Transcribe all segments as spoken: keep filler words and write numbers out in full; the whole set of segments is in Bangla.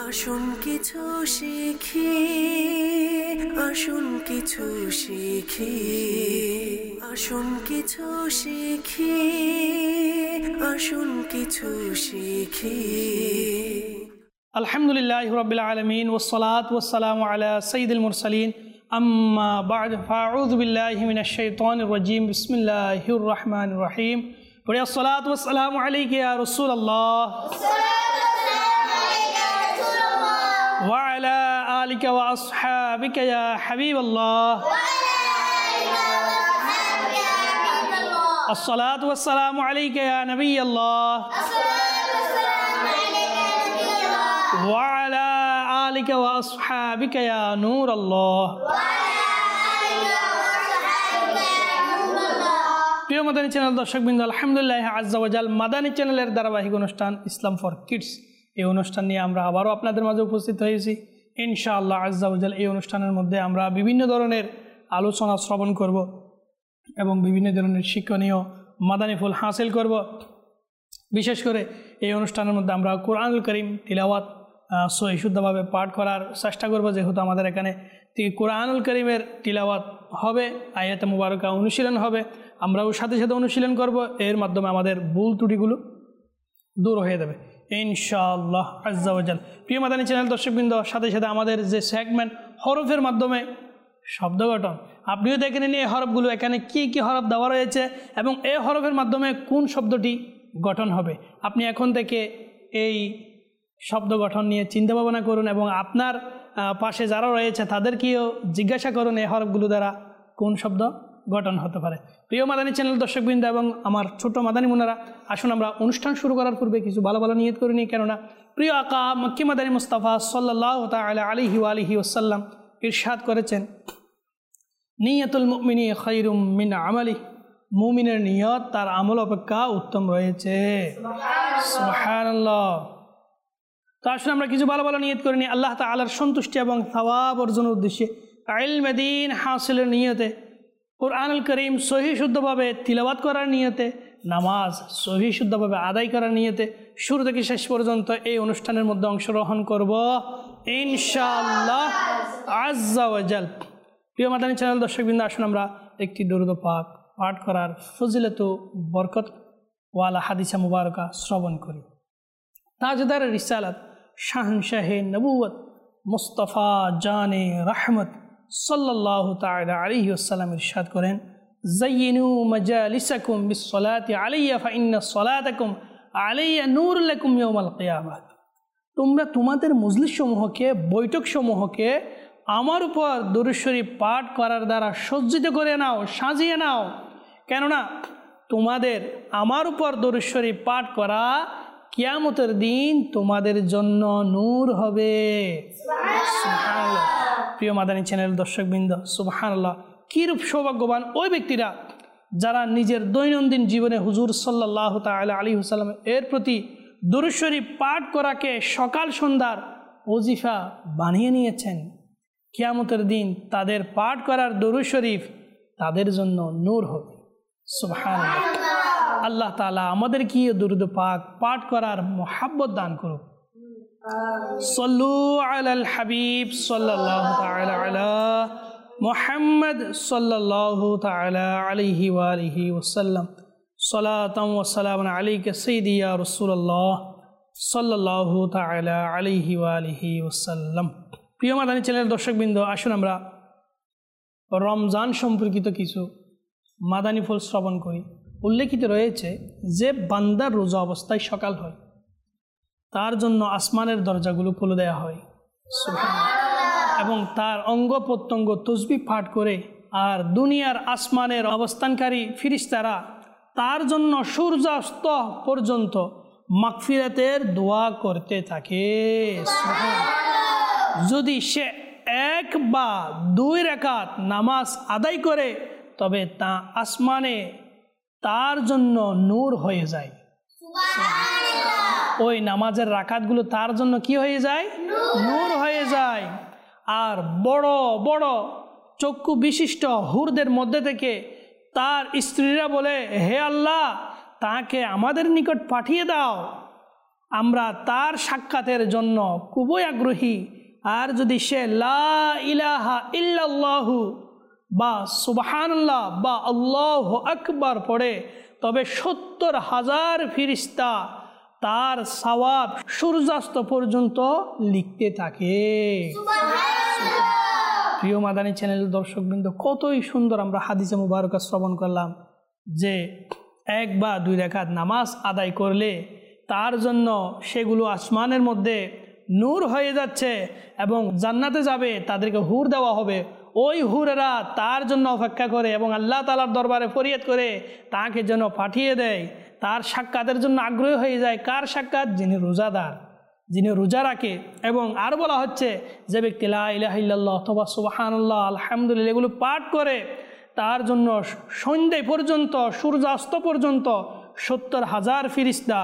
আসুন কিছু শিখি, আসুন কিছু শিখি, আসুন কিছু শিখি, আসুন কিছু শিখি। আলহামদুলিল্লাহি রাব্বিল আলামিন ওয়াসসালাতু ওয়াসসালামু আলা সাইয়্যিদিল মুরসালিন আম্মা বা'দ ফাআউযু বিল্লাহি মিনাশ শাইতানির রাজীম বিসমিল্লাহির রহমানির রহিম। ওয়া আসসালাতু ওয়াসসালামু আলাইকা ইয়া রাসূলুল্লাহ ওয়া আলা আলিকা ওয়া আসহাবিকা ইয়া হাবিবাল্লাহ। আসসালাতু ওয়াসসালামু আলাইকা ইয়া নাবিয়াল্লাহ ওয়া আলা আলিকা ওয়া আসহাবিকা ইয়া নূরাল্লাহ। প্রিয় মাদানী চ্যানেল দর্শকবৃন্দ, আলহামদুলিল্লাহ আজ্জা ওয়া জাল মাদানী চ্যানেলের ধারাবাহিক অনুষ্ঠান ইসলাম ফর কিডস, এই অনুষ্ঠান নিয়ে আমরা আবারও আপনাদের মাঝে উপস্থিত হয়েছি ইনশাআল্লাহ আজ্জা ওয়া জাল। এই অনুষ্ঠানের মধ্যে আমরা বিভিন্ন ধরনের আলোচনা শ্রবণ করব এবং বিভিন্ন ধরনের শিক্ষণীয় মাদানী ফুল হাসিল করব। বিশেষ করে এই অনুষ্ঠানের মধ্যে আমরা কোরআনুল কারীম তিলাওয়াত সহি শুদ্ধভাবে পাঠ করার চেষ্টা করব, যেহেতু আমাদের এখানে কোরআনুল কারীমের তিলাওয়াত হবে, আয়াতে মুবারকা অনুশীলন হবে, আমরাও সাথে সাথে অনুশীলন করব। এর মাধ্যমে আমাদের ভুল ত্রুটিগুলো দূর হয়ে যাবে ইনশাআল্লাহ আজ্জা ওয়া জাল। প্রিয় মাদানী চ্যানেল দর্শকবৃন্দ, সাথে সাথে আমাদের যে সেগমেন্ট হরফের মাধ্যমে শব্দ গঠন, আপনিও দেখে নিন এই হরফগুলো এখানে কি কি হরফ দেওয়া রয়েছে এবং এই হরফের মাধ্যমে কোন শব্দটি গঠন হবে। আপনি এখন থেকে এই শব্দ গঠন নিয়ে চিন্তা ভাবনা করুন এবং আপনার পাশে যারা রয়েছে তাদেরকেও জিজ্ঞাসা করুন এই হরফগুলো দ্বারা কোন শব্দ গঠন হতে পারে। প্রিয় মাদানী চ্যানেল দর্শকবৃন্দ এবং আমার ছোট মাদানী মুনারা, আসুন আমরা অনুষ্ঠান শুরু করার পূর্বে কিছু ভালো ভালো নিয়ত করে নিই। কেননা প্রিয় আকা মক্কি মাদানী মুস্তাফা সাল্লাল্লাহু তাআলা আলাইহি ওয়া আলিহি ওয়াসাল্লাম ইরশাদ করেছেন, নিয়াতুল মুমিনি খায়রুম মিন আমালি, মুমিনের নিয়ত তার আমল অপেক্ষা উত্তম রয়েছে। সুবহানাল্লাহ। তো আসলে আমরা কিছু ভালো ভালো নিয়ত করে নিই আল্লাহ তাআলার সন্তুষ্টি এবং সওয়াব অর্জনের উদ্দেশ্যে, ইলমে দ্বীন হাসিলের নিয়তে, কোরআনুল কারীম সহি শুদ্ধভাবে তিলাওয়াত করার নিয়তে, নামাজ সহি শুদ্ধভাবে আদায় করার নিয়তে শুরু থেকে শেষ পর্যন্ত এই অনুষ্ঠানের মধ্যে অংশগ্রহণ করব ইনশাআল্লাহ আজ্জা ওয়া জাল। প্রিয় মাদানী চ্যানেল দর্শকবৃন্দ, আসুন আমরা একটি দরুদ পাক পাঠ করার ফজিলত বরকত ওয়ালা হাদিসা মুবারকা শ্রবণ করি। তাজদার রিসালাত শাহনশাহে নবুয়ত মুস্তাফা জানে রহমত সাল্লাল্লাহু তাআলা আলাইহি ওয়াসাল্লাম ইরশাদ করেন, যায়িনু মাজালিসাকুম বিসসালাতি আলাইয়া ফাইন্না সালাতাকুম আলাইয়া নূর লাকুম ইয়াউমাল কিয়ামাহ। তোমরা তোমাদের মজলিস সমূহকে, বৈঠক সমূহকে আমার উপর দরুদ শরীফ পাঠ করার দ্বারা সজ্জিত করে নাও, সাজিয়ে নাও, কেননা তোমাদের আমার উপর দরুদ শরীফ পাঠ করা কিয়ামতের দিন তোমাদের জন্য নূর হবে। সুবহানাল্লাহ। প্রিয় মাদানী চ্যানেল দর্শকবৃন্দ, সুবহানাল্লাহ, কিরূপ সৌভাগ্যবান ওই ব্যক্তিরা যারা নিজের দৈনন্দিন জীবনে হুজুর সাল্লাল্লাহু তাআলা আলাইহি ওয়াসাল্লাম এর প্রতি দরুদ শরীফ পাঠ করাকে সকাল সন্ধ্যার ওজিফা বানিয়ে নিয়েছেন। কিয়ামতের দিন তাদের পাঠ করার দরুদ শরীফ তাদের জন্য নূর হবে। সুবহানাল্লাহ। আল্লাহ তাআলা আমাদের কি দরুদ পাক পাঠ করার মোহাব্বত দান করুক। সল্লু আলাল হাবিব সাল্লাল্লাহু তাআলা আলা মুহাম্মদ সাল্লাল্লাহু তাআলা আলাইহি ওয়া আলিহি ওয়াসাল্লাম সালাতাম ওয়া সালামান আলাইকা সাইয়্যিদি ইয়া রাসূলুল্লাহ সাল্লাল্লাহু তাআলা আলাইহি ওয়া আলিহি ওয়াসাল্লাম। প্রিয় মাদানী চ্যানেলের দর্শকবৃন্দ, আসুন আমরা রমজান সম্পর্কিত কিছু মাদানী ফুল শ্রবণ করি। উল্লেখিত রয়েছে যে বান্দার রোজা অবস্থায় সকাল হয় তার জন্য আসমানের দরজাগুলো খুলে দেওয়া হয়, সুবহানাল্লাহ, এবং তার অঙ্গ প্রত্যঙ্গ তসবিহ পাঠ করে, আর দুনিয়ার আসমানের অবস্থানকারী ফিরিস্তারা তার জন্য সূর্যাস্ত পর্যন্ত মাগফিরাতের দোয়া করতে থাকে। যদি সে এক বা দুই রাকাত নামাজ আদায় করে তবে তা আসমানে তার জন্য নূর হয়ে যায়। ওই নামাজের রাকাতগুলো তার জন্য কি হয়ে যায়? নূর হয়ে যায়। আর বড় বড় চক্ষু বিশিষ্ট হুরদের মধ্যে থেকে তার স্ত্রীরা বলে, হে আল্লাহ, তাকে আমাদের নিকট পাঠিয়ে দাও। আমরা তার সাক্ষাতের জন্য খুবই আগ্রহী। আর যদি সে লা ইলাহা ইল্লাল্লাহু বা সুবহানাল্লাহ বা আল্লাহু আকবার পড়ে, তবে সত্তর হাজার ফিরিস্তা তার সওয়াব সূর্যাস্ত পর্যন্ত লিখতে থাকে। প্রিয় মাদানী চ্যানেল দর্শকবৃন্দ, কতই সুন্দর আমরা হাদিসে মুবারকা শ্রবণ করলাম যে এক বা দুই রাকাত নামাজ আদায় করলে তার জন্য সেগুলো আসমানের মধ্যে নূর হয়ে যাচ্ছে এবং জান্নাতে যাবে, তাদেরকে হুর দেওয়া হবে। ওই হুরেরা তার জন্য অপেক্ষা করে এবং আল্লাহ তাআলার দরবারে ফরিয়াদ করে তাকে যেন পাঠিয়ে দেয়। তার সাক্ষাতের জন্য আগ্রহী হয়ে যায়। কার সাক্ষাৎ? যিনি রোজাদার, যিনি রোজা রাখে। এবং আর বলা হচ্ছে যে ব্যক্তি লা ইলাহা ইল্লাল্লাহ অথবা সুবহানাল্লাহ আলহামদুলিল্লাহ এগুলো পাঠ করে, তার জন্য সন্ধ্যা পর্যন্ত সূর্যাস্ত পর্যন্ত সত্তর হাজার ফিরিস্তা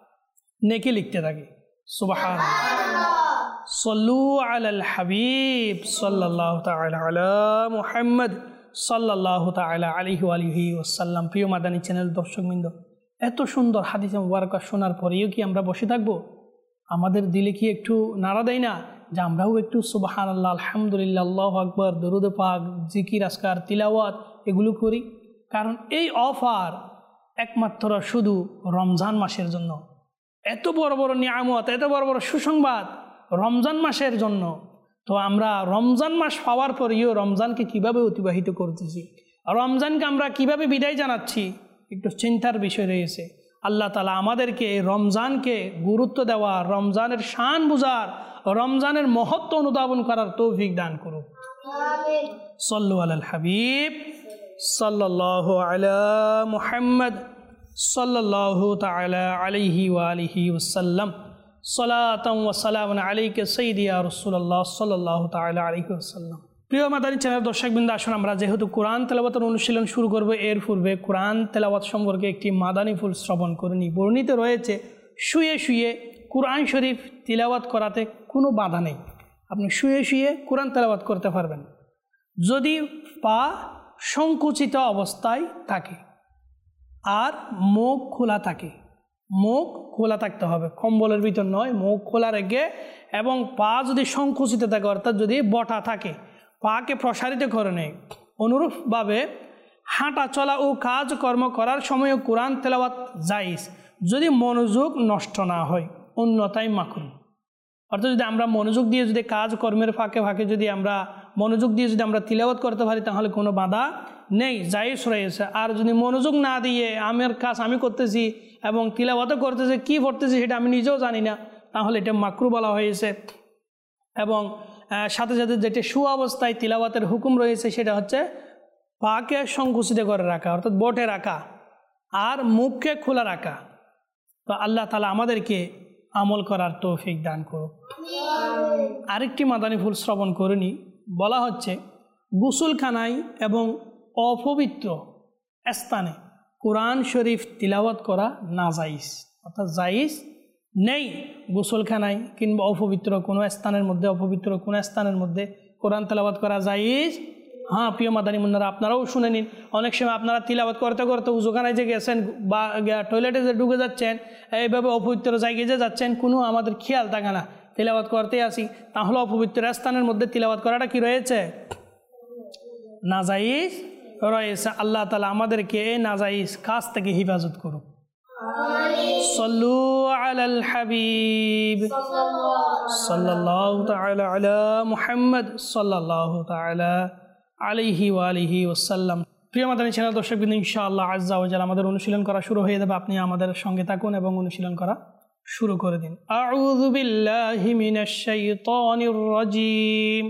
নেকি লিখতে থাকে। সুবহানাল্লাহ। সল্লু আলাল হাবিব সাল্লাল্লাহু তাআলা আলা মুহাম্মদ সাল্লাল্লাহু তাআলা আলাইহি ওয়া আলিহি ওয়াসাল্লাম। প্রিয় মাদানী চ্যানেল দর্শকবৃন্দ, এত সুন্দর হাদিসে মুবারকা শোনার পরেও কি আমরা বসে থাকবো? আমাদের দিলে কি একটু নাড়া দেয় না যে আমরাও একটু সুবহানাল্লাহ আলহামদুলিল্লাহ আল্লাহু আকবার দরুদ পাক জিকির আজকার তিলাওয়াত এগুলো করি? কারণ এই অফার একমাত্র শুধু রমজান মাসের জন্য। এত বড় বড় নিয়ামত, এত বড় বড় সুসংবাদ রমজান মাসের জন্য। তো আমরা রমজান মাস পাওয়ার পরেও রমজানকে কিভাবে অতিবাহিত করতেছি, রমজানকে আমরা কিভাবে বিদায় জানাচ্ছি, একটু চিন্তার বিষয় রয়েছে। আল্লাহ তাআলা আমাদেরকে রমজানকে গুরুত্ব দেওয়া, রমজানের শান বুঝার, রমজানের মহত্ব অনুধাবন করার তৌফিক দান করুক। আমিন। সল্লু আলাল হাবিব সাল্লাল্লাহু আলা মুহাম্মদ সাল্লাল্লাহু তাআলা আলাইহি ওয়া আলিহি ওয়াসাল্লাম। সালাতাম ওয়া সালামুন আলাইকা সাইয়্যিদি ইয়া রাসূলুল্লাহ সাল্লাল্লাহু তাআলা আলাইহি ওয়াসাল্লাম। প্রিয় মাদানী চ্যানেল দর্শকবৃন্দ, আসুন আমরা যেহেতু কোরআন তেলাওয়াতের অনুশীলন শুরু করব, এর পূর্বে কোরআন তেলাওয়াত সম্পর্কে একটি মাদানী ফুল শ্রবণ করে নিই। বর্ণিত রয়েছে শুয়ে শুয়ে কোরআন শরীফ তিলাওয়াত করাতে কোনো বাধা নেই। আপনি শুয়ে শুয়ে কোরআন তেলাওয়াত করতে পারবেন যদি পা সংকুচিত অবস্থায় থাকে আর মুখ খোলা থাকে। মুখ খোলা থাকতে হবে, কম্বলের ভিতর নয়, মুখ খোলা রেখে। এবং পা যদি সংকুচিত থাকে অর্থাৎ যদি বটা থাকে, পাকে প্রসারিত করে নেয়। অনুরূপভাবে হাঁটা চলা ও কাজকর্ম করার সময়ও কোরআন তেলাওয়াত জায়েজ, যদি মনোযোগ নষ্ট না হয়, অন্যথায় মাকরুহ। অর্থাৎ যদি আমরা মনোযোগ দিয়ে যদি কাজকর্মের ফাঁকে ফাঁকে যদি আমরা মনোযোগ দিয়ে যদি আমরা তিলাওয়াত করতে পারি তাহলে কোনো বাধা নেই, জায়েজ রয়েছে। আর যদি মনোযোগ না দিয়ে আমার কাজ আমি করতেছি এবং তিলাওয়াতও করতেছি, কী পড়তেছি সেটা আমি নিজেও জানি না, তাহলে এটা মাকরুহ বলা হয়েছে। এবং সাথে সাথে যেটা সুঅবস্থায় তিলাওয়াতের হুকুম রয়েছে সেটা হচ্ছে পাকে সংকুচিত করে রাখা অর্থাৎ বটে রাখা আর মুখকে খোলা রাখা। তো আল্লাহ তাআলা আমাদেরকে আমল করার তৌফিক দান করুক। আরেকটি মাদানী ফুল শ্রবণ করে নি। বলা হচ্ছে গোসলখানায় এবং অপবিত্র স্থানে কোরআন শরীফ তিলাওয়াত করা না জায়েজ, অর্থাৎ জায়েজ নেই। গোসলখানায় কিংবা অপবিত্র কোনো স্থানের মধ্যে অপবিত্র কোনো স্থানের মধ্যে কোরআন তেলাওয়াত করা জায়েজ। হ্যাঁ প্রিয় মাদানী মুন্নারা, আপনারাও শুনে নিন। অনেক সময় আপনারা তিলাওয়াত করতে করতে উজুখানায় যে গেছেন বা টয়লেটে যে ঢুকে যাচ্ছেন, এইভাবে অপবিত্র জায়গায় যে যাচ্ছেন, কোনো আমাদের খেয়াল থাকে না, তিলাওয়াত করতে আসি, তাহলে অপবিত্র স্থানের মধ্যে তিলাওয়াত করাটা কি রয়েছে? নাজায়েজ রয়েছে। আল্লাহ তাআলা আমাদেরকে এই নাজায়েজ কাজ থেকে হেফাজত করুক। সল্লু আলাল হাবিব সাল্লাল্লাহু তাআলা আলা মুহাম্মদ সাল্লাল্লাহু তাআলা আলাইহি ওয়া আলিহি ওয়াসাল্লাম। প্রিয় মাদানী চ্যানেল দর্শকবৃন্দ, ইনশাআল্লাহ আজ্জা ওয়া জাল আমাদের অনুশীলন করা শুরু হয়ে যাবে। আপনি আমাদের সঙ্গে থাকুন এবং অনুশীলন করা শুরু করে দিন। আউযু বিল্লাহি মিনাশ শাইতানির রাজীম।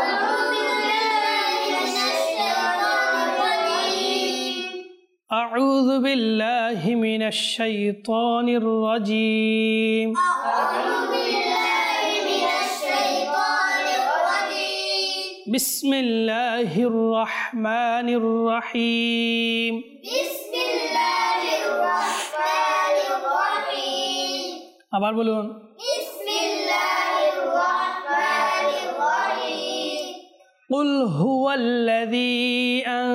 أعوذ بالله من الشيطان الرجيم أعوذ بالله من الشيطان الرجيم بسم الله الرحمن الرحيم بسم الله الرحمن الرحيم আবার বলুন بسم الله الرحمن الرحيم قل هو الذي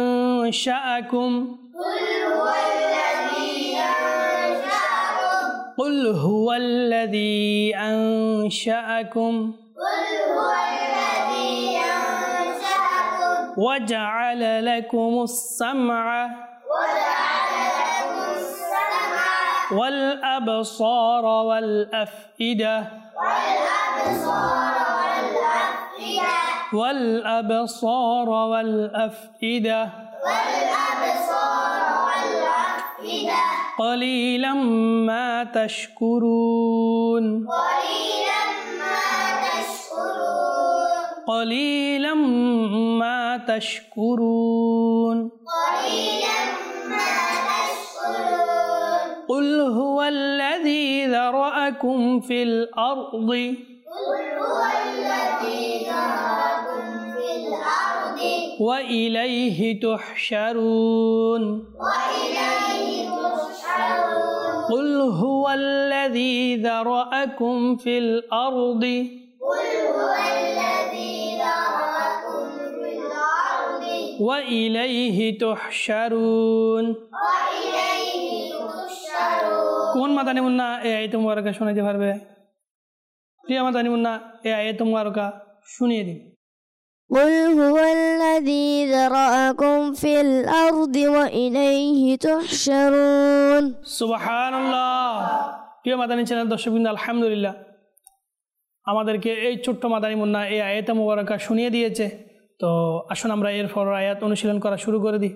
أنشأكم قل هو الذي أنشأكم قل هو الذي أنشأكم وجعل لكم السمع والأبصار والأفئدة والأبصار والأفئدة قليلا ما تشكرون قليلا ما تشكرون قل هو الذي ذرأكم في الأرض وإليه تحشرون قل هو الذي ذرأكم في الأرض وإليه تحشرون কোন মাদানী মুন্না এই আয়াত মুবারকা শোনাতে পারবে? প্রিয় মাদানী মুন্না এই আয়াত মুবারকা শুনিয়ে দিন। قل هو الذي ذرأكم في الأرض وإليه تحشرون সুবহানাল্লাহ। প্রিয় মাদানী চ্যানেল দর্শকবৃন্দ, আলহামদুলিল্লাহ আমাদেরকে এই ছোট্ট মাদানী মুন্না এই আয়াত মুবারকা শুনিয়ে দিয়েছে। তো আসুন আমরা এরপর আয়াত অনুশীলন করা শুরু করে দিই।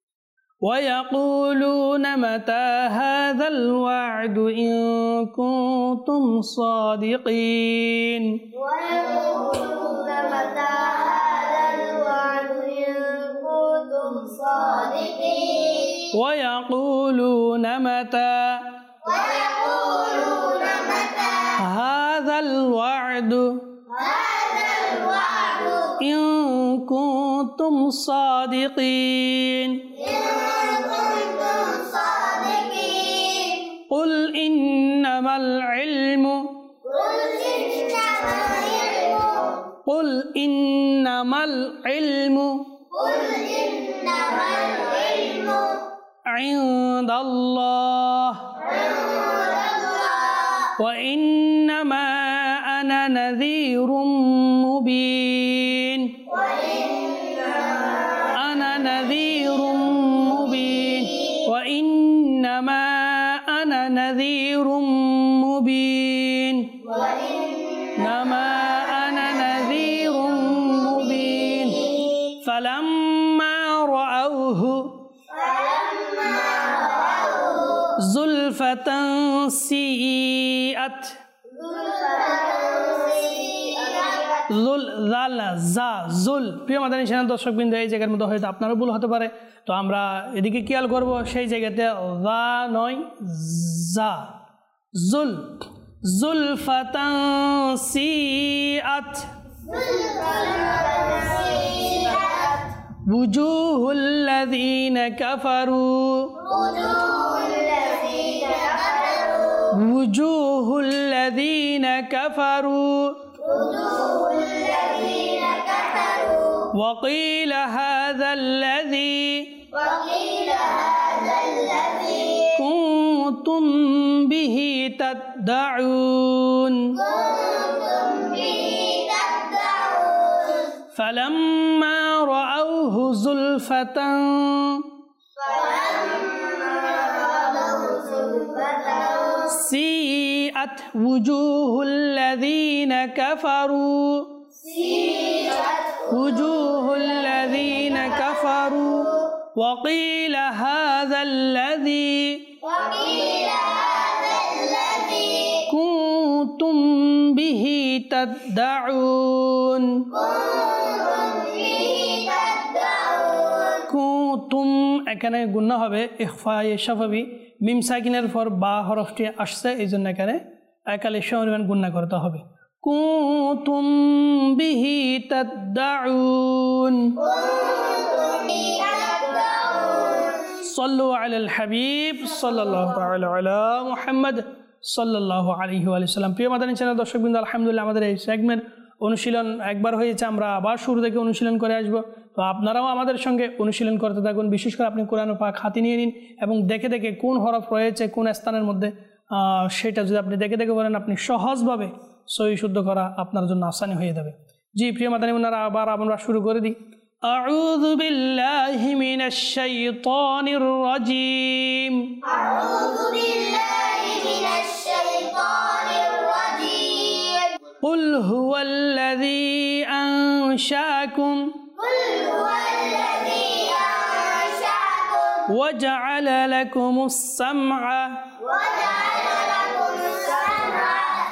ويقولون متى هذا الوعد إن كنتم صادقين ويقولون متى هذا الوعد إن كنتم صادقين ويقولون متى ويقولون متى هذا الوعد هذا الوعد إن كنتم صادقين قل إنما العلم قل إنما العلم عند الله وإنما أنا نذير مبين أنا نذير مبين وإنما أنا نذير مبين إنما أنا نذير مبين فلما رأوه زلفة سيئت জুল জাল জা জুল। প্রিয় মাদানী চ্যানেল দর্শকবৃন্দ, এই জায়গার মধ্যে হয়তো আপনারও ভুল হতে পারে, তো আমরা এদিকে খেয়াল করব। সেই জায়গাতে জা নয় জা, জুল জুলফাতান সিআত wujuhul ladzina kafaru wujuhul ladzina kafaru وقيل هذا الذي كنتم به تدعون فلما رأوه زلفة سيئت وجوه الذين كفروا وجوه الذين كفروا وقيل هذا الذي كنتم به تدعون কুতুম এখানে গুণনা হবে ইখফায়ে শাফাবি, মিম সাকিনের পর বা হরফটি আসছে, এই জন্য এখানে একালে সমপরিমাণ গুণনা করতে হবে। কুতুম বিহি তাদউন সাল্লু আলাল হাবিব সাল্লাল্লাহু তাআলা আলা মুহাম্মদ সাল্লাল্লাহু আলাইহি ওয়া সাল্লাম। প্রিয় মাদানী চ্যানেল দর্শকবৃন্দ, আলহামদুলিল্লাহ আমাদের এই সেগমেন্ট অনুশীলন একবার হয়েছে, আমরা আবার শুরু থেকে অনুশীলন করে আসব। তো আপনারাও আমাদের সঙ্গে অনুশীলন করতে থাকুন। বিশেষ করে আপনি কোরআন পাক হাতে নিয়ে নিন এবং দেখে দেখে কোন হরফ রয়েছে কোন স্থানের মধ্যে সেটা যদি আপনি দেখে দেখে বলেন, আপনি সহজভাবে সহি শুদ্ধ করা আপনার জন্য আসানি হয়ে যাবে। জি প্রিয় মাদানী বোনেরা, আবার আমরা শুরু করে দিই। আউযু বিল্লাহি মিনাশ শাইতানির রাজিম। أعوذ بالله من الشيطان الرجيم. قل هو الذي أنشأكم قل هو الذي أنشأكم وجعل لكم السمع وجعل لكم السمع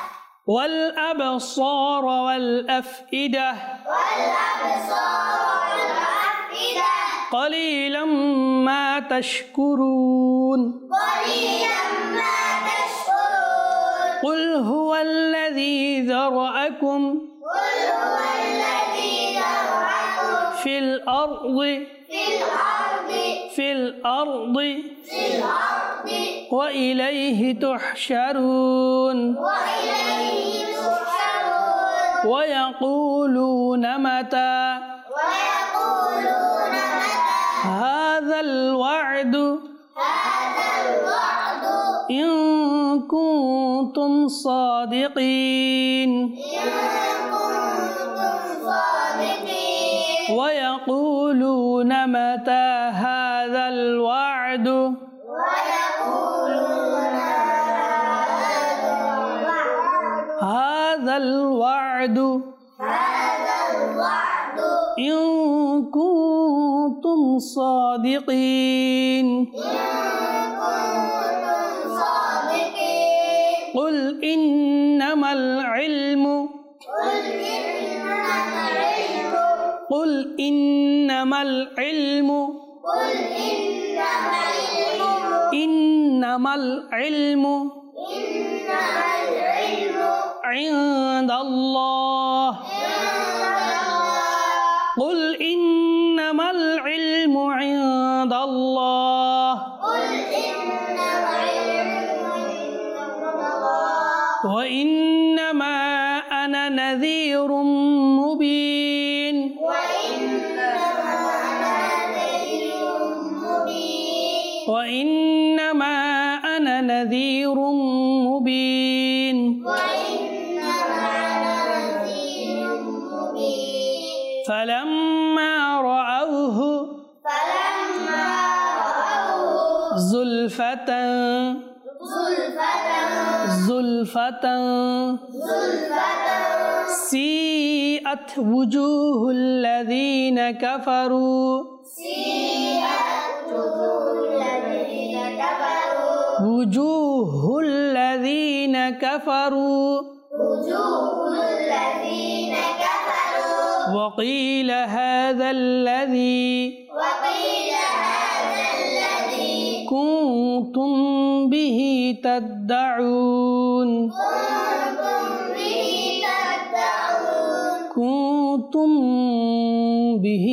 والأبصار والأفئدة والأبصار والأفئدة قليلا ما تشكرون. قليلا ما تشكرون. قل هو الذي ذرأكم قل هو الذي ذرأكم في الأرض في الأرض في الأرض في الأرض وإليه تحشرون. وإليه تحشرون. ويقولون متى ويقولون متى هذا الوعد هذا الوعد إن كنتم صادقين. إن كنتم صادقين. ويقولون متى هذا الوعد ويقولون هذا الوعد هذا الوعد إن كنتم صادقين. إن كنتم صادقين. قل إنما العلم قل إنما العلم قل إنما العلم قل إنما العلم إنما العلم إنما العلم عند الله. قل إنما العلم عند الله قل إنما العلم عند الله. وإنما أنا نذير مبين. وإنما أنا نذير مبين. وإنما أنا نذير مبين. وإنما أنا نذير مبين. فلما رأوه فلما رأوه زلفة زلفة زلفة زلفة سيئت وجوه الذين كفروا سيئت وجوه الذين كفروا وجوه الذين كفروا وجوه الذين كفروا. وقيل هذا الذي وقيل هذا الذي كنتم به تدعون كنتم به تدعون. كنتم به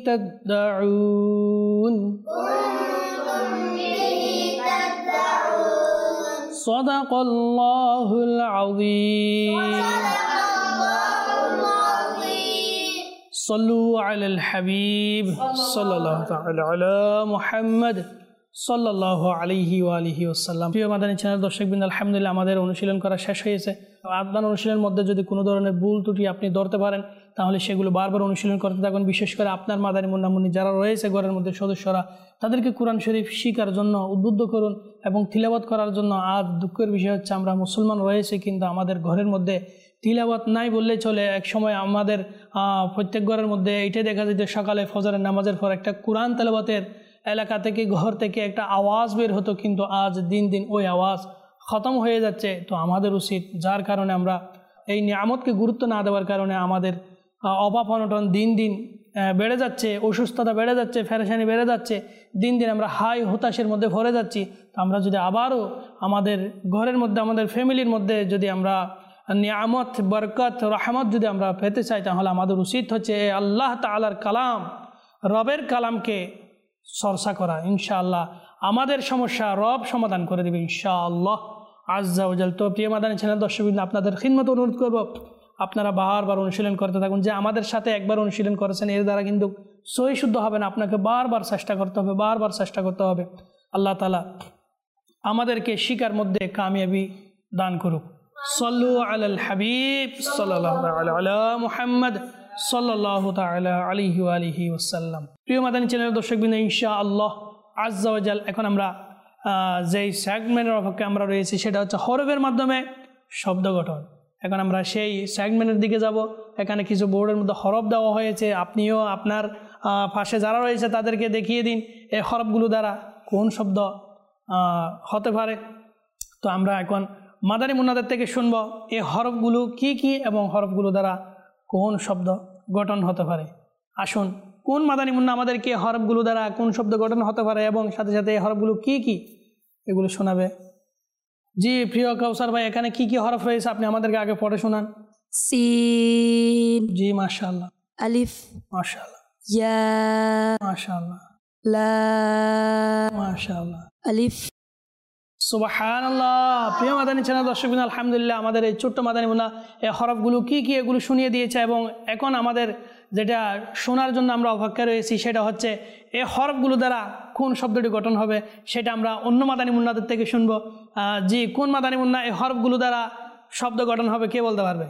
تدعون. كنتم به تدعون. صدق الله العظيم. صدق الله العظيم. صلوا على الحبيب صلى الله تعالى على محمد সাল্লাল্লাহু আলাইহি ওয়া আলিহি ওয়াসাল্লাম। প্রিয় মাদানী চ্যানেল দর্শকবৃন্দ, আলহামদুলিল্লাহ আমাদের অনুশীলন করা শেষ হয়েছে। আদান অনুশীলনের মধ্যে যদি কোনো ধরনের ভুল ত্রুটি আপনি ধরতে পারেন তাহলে সেগুলো বারবার অনুশীলন করতে থাকুন। বিশেষ করে আপনার মাদানী মুন্নামুন্নি যারা রয়েছে ঘরের মধ্যে সদস্যরা, তাদেরকে কোরআন শরীফ শিখার জন্য উদ্বুদ্ধ করুন এবং তিলাওয়াত করার জন্য। আর দুঃখের বিষয় হচ্ছে আমরা মুসলমান রয়েছে কিন্তু আমাদের ঘরের মধ্যে তিলাওয়াত নাই বললেই চলে। এক সময় আমাদের প্রত্যেক ঘরের মধ্যে এইটাই দেখা যায় যে সকালে ফজরের নামাজের পর একটা কোরআন তেলাওয়াতের এলাকা থেকে ঘর থেকে একটা আওয়াজ বের হতো, কিন্তু আজ দিন দিন ওই আওয়াজ খতম হয়ে যাচ্ছে। তো আমাদের উচিত, যার কারণে আমরা এই নিয়ামতকে গুরুত্ব না দেওয়ার কারণে আমাদের অভাব অনটন দিন দিন বেড়ে যাচ্ছে, অসুস্থতা বেড়ে যাচ্ছে, ফেরেশানি বেড়ে যাচ্ছে, দিন দিন আমরা হাই হতাশের মধ্যে ভরে যাচ্ছি। তো আমরা যদি আবারও আমাদের ঘরের মধ্যে আমাদের ফ্যামিলির মধ্যে যদি আমরা নিয়ামত বরকত রহমত যদি আমরা পেতে চাই তাহলে আমাদের উচিত হচ্ছে আল্লাহ তাআলার কালাম, রবের কালামকে চর্চা করা। ইনশাআল্লাহ আমাদের সমস্যা রব সমাধান করে দেবে ইনশাআল্লাহ আজ্জা ওয়াজাল। তো প্রিয় মাদানী চ্যানেল দর্শকবৃন্দ, আপনাদের খিদমত অনুরোধ করব আপনারা বারবার অনুশীলন করতে থাকুন। যে আমাদের সাথে একবার অনুশীলন করেছেন এর দ্বারা কিন্তু সহি শুদ্ধ হবে না, আপনাকে বারবার চেষ্টা করতে হবে, বারবার চেষ্টা করতে হবে। আল্লাহ তাআলা আমাদেরকে শিকার মধ্যে কামিয়াবি দান করুক। সাল্লু আলাল হাবিব সাল্লাল্লাহু তাআলা আলা মুহাম্মদ সাল্লাল্লাহু তাআলা আলাইহি ওয়া আলিহি ওয়াসাল্লাম। প্রিয় মাদানী চ্যানেলের দর্শকবৃন্দ, ইনশাআল্লাহ আজ্জা ওয়া জাল এখন আমরা যেই সেগমেন্টের অপেক্ষায় আমরা রয়েছি সেটা হচ্ছে হরফের মাধ্যমে শব্দ গঠন। এখন আমরা সেই সেগমেন্টের দিকে যাব। এখানে কিছু বোর্ডের মধ্যে হরফ দেওয়া হয়েছে, আপনিও আপনার পাশে যারা রয়েছে তাদেরকে দেখিয়ে দিন এই হরফগুলো দ্বারা কোন শব্দ হতে পারে। তো আমরা এখন মাদানী মুন্নাদের থেকে শুনব এই হরফগুলো কি কি এবং হরফগুলো দ্বারা কোন শব্দ গঠন হতে পারে। আসুন, কোন মাদানী মুন্না আমাদেরকে হরফগুলো দ্বারা কোন শব্দ গঠন হতে পারে এবং সাথে সাথে এই হরফগুলো কি কি এগুলো শোনাবে। জি প্রিয় কাউসার ভাই, এখানে কি কি হরফ রয়েছে আপনি আমাদেরকে আগে পড়ে শোনান। সিন, জি মাশাআল্লাহ, আলিফ, মাশাআল্লাহ, ইয়া, মাশাআল্লাহ, লাম, মাশাআল্লাহ, আলিফ। সুবহানাল্লাহ। প্রিয় মাদানী চ্যানেল দর্শকবৃন্দ, আলহামদুলিল্লাহ আমাদের এই ছোট্ট মাদানী মুন্না এই হরফগুলো কি কি এগুলো শুনিয়ে দিয়েছে এবং এখন আমাদের যেটা শোনার জন্য আমরা অপেক্ষা রয়েছি সেটা হচ্ছে এই হরফগুলো দ্বারা কোন শব্দটি গঠন হবে সেটা আমরা অন্য মাদানী মুন্নাদের থেকে শুনবো। জি, কোন মাদানী মুন্না এই হরফগুলো দ্বারা শব্দ গঠন হবে কে বলতে পারবে?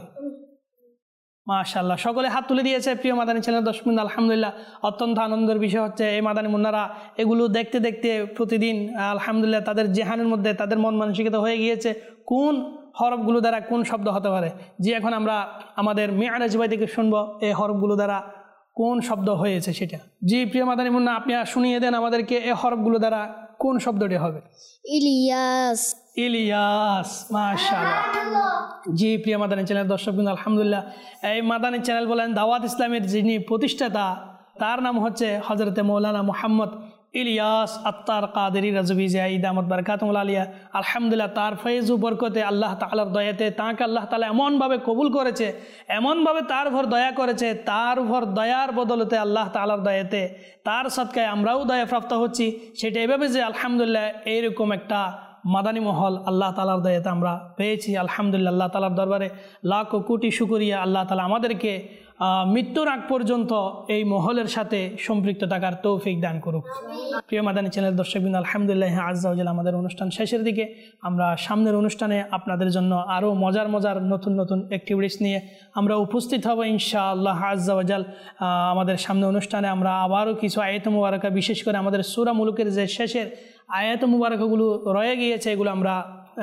মাশাআল্লাহ, সকলে হাত তুলে দিয়েছে। প্রিয় মাদানী চ্যানেল দর্শকবৃন্দ, আলহামদুলিল্লাহ অত্যন্ত আনন্দের বিষয় হচ্ছে এই মাদানী মুন্নারা এগুলো দেখতে দেখতে প্রতিদিন আলহামদুলিল্লাহ তাদের জেহানের মধ্যে তাদের মন মানসিকতা হয়ে গিয়েছে কোন হরফগুলো দ্বারা কোন শব্দ হতে পারে। জি, এখন আমরা আমাদের মিরাজ ভাই থেকে শুনবো এই হরফগুলো দ্বারা কোন শব্দ হয়েছে সেটা। জি প্রিয় মাদানী মুন্না, আপনি শুনিয়ে দেন আমাদেরকে এই হরফগুলো দ্বারা কোন শব্দটি হবে। ইলিয়াস, ইলিয়াস, মাশাআল্লাহ। জি প্রিয় মাদানী চ্যানেল দর্শকবৃন্দ, আলহামদুলিল্লাহ এই মাদানী চ্যানেল বলেন দাওয়াত ইসলামের যিনি প্রতিষ্ঠাতা তার নাম হচ্ছে হযরতে মৌলানা মুহাম্মদ ইলিয়াস আত্তার কাদেরী রাজভী জিয়াই দামাত বারাকাতুহুল আলিয়া। আলহামদুলিল্লাহ তার ফয়েজ ও বরকতে আল্লাহ তাআলার দয়াতে তাকে আল্লাহ তাআলা এমনভাবে কবুল করেছে, এমনভাবে তার উপর দয়া করেছে, তার উপর দয়ার বদলতে আল্লাহ তাআলার দয়াতে তার সদকায় আমরাও দয়াপ্রাপ্ত হচ্ছি। সেটা এভাবে যে আলহামদুলিল্লাহ এইরকম একটা মাদানী মহল আল্লাহ তাআলার দয়াতে আমরা পেয়েছি। আলহামদুলিল্লাহ আল্লাহ তাআলার দরবারে লাখ কোটি শুকরিয়া, আল্লাহ তাআলা আমাদেরকে মৃত্যুর আগ পর্যন্ত এই মহলের সাথে সম্পৃক্ত থাকার তৌফিক দান করুক। প্রিয় মাদানী চ্যানেল দর্শকবৃন্দ, আলহামদুলিল্লাহ আজ্জা ওয়া জাল আমাদের অনুষ্ঠান শেষের দিকে। আমরা সামনের অনুষ্ঠানে আপনাদের জন্য আরও মজার মজার নতুন নতুন অ্যাক্টিভিটিস নিয়ে আমরা উপস্থিত হব ইনশাআল্লাহ আজ্জা ওয়া জাল। আমাদের সামনে অনুষ্ঠানে আমরা আবারও কিছু আয়াত মুবারাকা, বিশেষ করে আমাদের সূরা মুলুকের যে শেষের আয়াত মুবারাকাগুলো রয়ে গিয়েছে এগুলো আমরা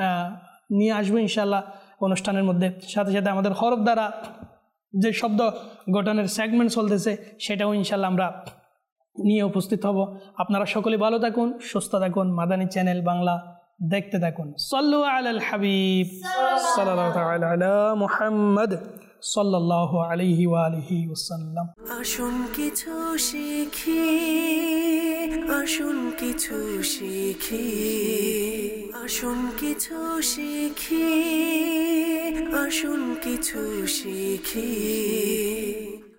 নিয়ে আসবো ইনশাআল্লাহ অনুষ্ঠানের মধ্যে। সাথে সাথে আমাদের হরফ দ্বারা যে শব্দ গঠনের সেগমেন্ট চলতেছে সেটাও ইনশাআল্লাহ আমরা নিয়ে উপস্থিত হব। আপনারা সকলে ভালো থাকুন, সুস্থ থাকুন, মাদানী চ্যানেল বাংলা দেখতে থাকুন। সাল্লু আলাল হাবিব সাল্লাল্লাহু তাআলা আলা মুহাম্মদ সাল্লাল্লাহু আলাইহি ওয়া আলিহি ওয়াসাল্লাম। আসুন কিছু শিখি, আসুন কিছু শিখি, আসুন কিছু শিখি, আসুন কিছু শিখি।